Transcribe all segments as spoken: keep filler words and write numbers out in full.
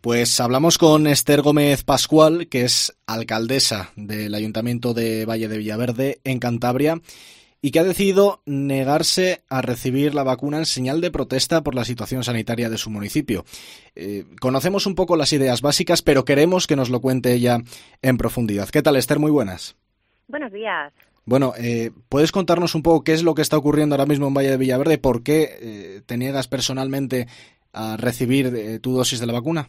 Pues hablamos con Esther Gómez Pascual, que es alcaldesa del Ayuntamiento de Valle de Villaverde, en Cantabria, y que ha decidido negarse a recibir la vacuna en señal de protesta por la situación sanitaria de su municipio. Eh, conocemos un poco las ideas básicas, pero queremos que nos lo cuente ella en profundidad. ¿Qué tal, Esther? Muy buenas. Buenos días. Bueno, eh, ¿puedes contarnos un poco qué es lo que está ocurriendo ahora mismo en Valle de Villaverde? ¿Por qué eh, te niegas personalmente a recibir eh, tu dosis de la vacuna?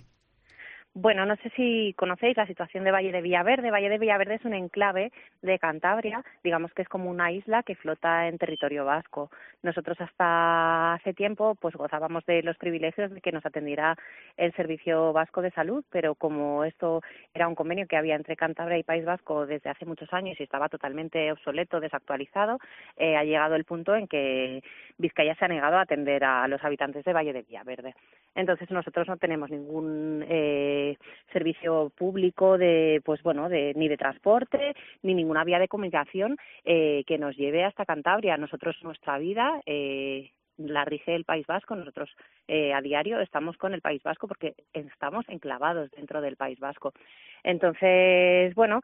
Bueno, no sé si conocéis la situación de Valle de Villaverde. Valle de Villaverde es un enclave de Cantabria, digamos que es como una isla que flota en territorio vasco. Nosotros hasta hace tiempo pues gozábamos de los privilegios de que nos atendiera el Servicio Vasco de Salud, pero como esto era un convenio que había entre Cantabria y País Vasco desde hace muchos años y estaba totalmente obsoleto, desactualizado, eh, ha llegado el punto en que Vizcaya se ha negado a atender a los habitantes de Valle de Villaverde. Entonces nosotros no tenemos ningún eh, servicio público de, pues bueno, de ni de transporte ni ninguna vía de comunicación eh, que nos lleve hasta Cantabria. Nosotros nuestra vida eh, la rige el País Vasco. Nosotros eh, a diario estamos con el País Vasco porque estamos enclavados dentro del País Vasco. Entonces, bueno,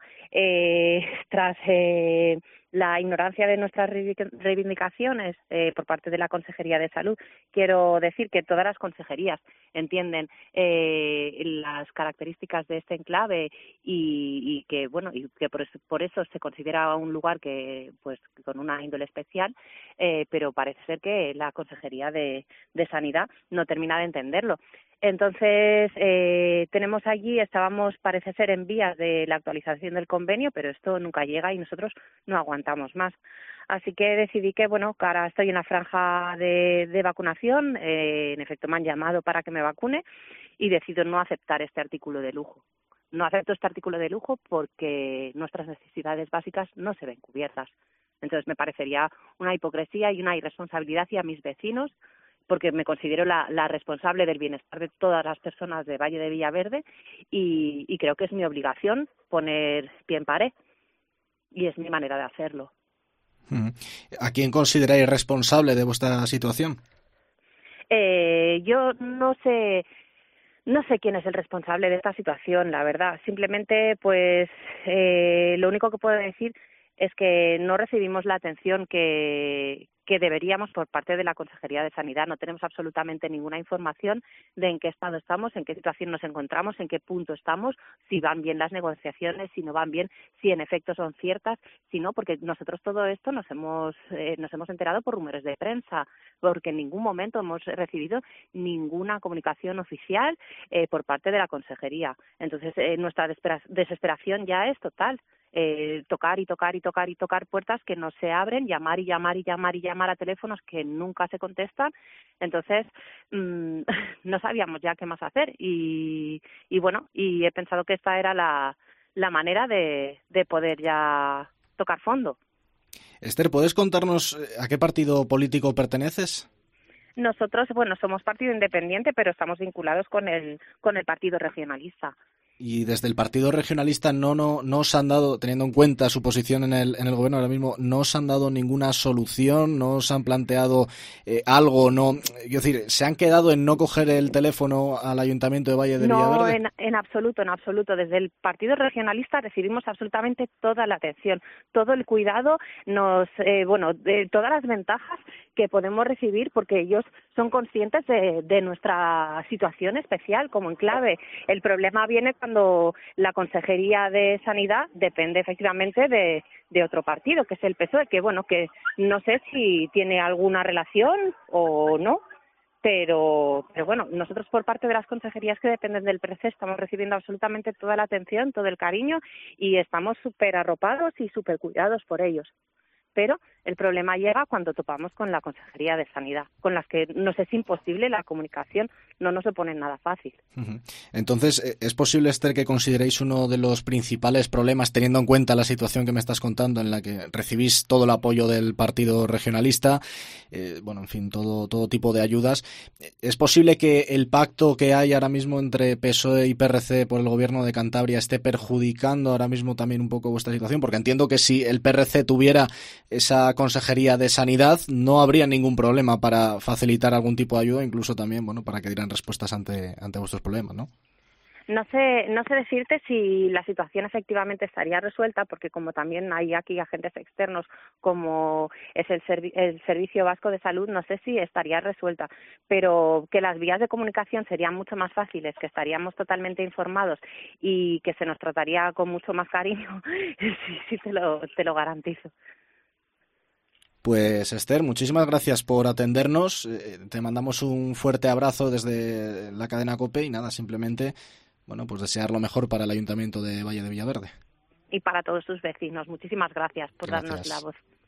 eh, tras eh, la ignorancia de nuestras reivindicaciones eh, por parte de la Consejería de Salud, quiero decir que todas las consejerías entienden eh, las características de este enclave y, y que bueno y que por eso, por eso se considera un lugar que pues con una índole especial, eh, pero parece ser que la Consejería de, de Sanidad no termina de entenderlo. Entonces, eh, tenemos allí, estábamos, parece ser, en vías de la actualización del convenio, pero esto nunca llega y nosotros no aguantamos más. Así que decidí que, bueno, que ahora estoy en la franja de, de vacunación, eh, en efecto me han llamado para que me vacune y decido no aceptar este artículo de lujo. No acepto este artículo de lujo porque nuestras necesidades básicas no se ven cubiertas. Entonces, me parecería una hipocresía y una irresponsabilidad hacia mis vecinos, porque me considero la, la responsable del bienestar de todas las personas de Valle de Villaverde y, y creo que es mi obligación poner pie en pared y es mi manera de hacerlo. ¿A quién consideráis responsable de vuestra situación? Eh, yo no sé... No sé quién es el responsable de esta situación, la verdad. Simplemente, pues, eh, lo único que puedo decir es que no recibimos la atención que, que deberíamos por parte de la Consejería de Sanidad. No tenemos absolutamente ninguna información de en qué estado estamos, en qué situación nos encontramos, en qué punto estamos, si van bien las negociaciones, si no van bien, si en efecto son ciertas, si no, porque nosotros todo esto nos hemos eh, nos hemos enterado por rumores de prensa, porque en ningún momento hemos recibido ninguna comunicación oficial eh, por parte de la Consejería. Entonces, eh, nuestra desesperación ya es total. Eh, tocar y tocar y tocar y tocar puertas que no se abren, llamar y llamar y llamar y llamar a teléfonos que nunca se contestan. Entonces mmm, no sabíamos ya qué más hacer y, y bueno, y he pensado que esta era la, la manera de, de poder ya tocar fondo. Esther, ¿puedes contarnos a qué partido político perteneces? Nosotros, bueno, somos partido independiente, pero estamos vinculados con el con el Partido Regionalista. Y desde el Partido Regionalista no, no, no os han dado, teniendo en cuenta su posición en el, en el gobierno ahora mismo, no os han dado ninguna solución, no os han planteado eh, algo, no, quiero decir, ¿se han quedado en no coger el teléfono al Ayuntamiento de Valle de no, Villaverde? No, en, en absoluto, en absoluto. Desde el Partido Regionalista recibimos absolutamente toda la atención, todo el cuidado, nos, eh, bueno, de todas las ventajas que podemos recibir porque ellos son conscientes de, de nuestra situación especial como enclave. El problema viene cuando la Consejería de Sanidad depende efectivamente de, de otro partido, que es el P S O E, que bueno, que no sé si tiene alguna relación o no, pero, pero bueno, nosotros por parte de las consejerías que dependen del P R C estamos recibiendo absolutamente toda la atención, todo el cariño y estamos súper arropados y súper cuidados por ellos. Pero el problema llega cuando topamos con la Consejería de Sanidad, con las que nos es imposible la comunicación, no nos supone nada fácil. Entonces, ¿es posible, Esther, que consideréis uno de los principales problemas, teniendo en cuenta la situación que me estás contando, en la que recibís todo el apoyo del Partido Regionalista, eh, bueno, en fin, todo, todo tipo de ayudas, es posible que el pacto que hay ahora mismo entre P S O E y P R C por el gobierno de Cantabria esté perjudicando ahora mismo también un poco vuestra situación? Porque entiendo que si el P R C tuviera esa Consejería de Sanidad, no habría ningún problema para facilitar algún tipo de ayuda, incluso también, bueno, para que dieran respuestas ante, ante vuestros problemas, ¿no? No sé, no sé decirte si la situación efectivamente estaría resuelta, porque como también hay aquí agentes externos, como es el, servi- el Servicio Vasco de Salud, no sé si estaría resuelta, pero que las vías de comunicación serían mucho más fáciles, que estaríamos totalmente informados y que se nos trataría con mucho más cariño, sí, sí te lo, te lo garantizo. Pues Esther, muchísimas gracias por atendernos. Eh, te mandamos un fuerte abrazo desde la cadena COPE y nada, simplemente, bueno, pues desear lo mejor para el Ayuntamiento de Valle de Villaverde. Y para todos sus vecinos, muchísimas gracias por darnos la Gracias. voz.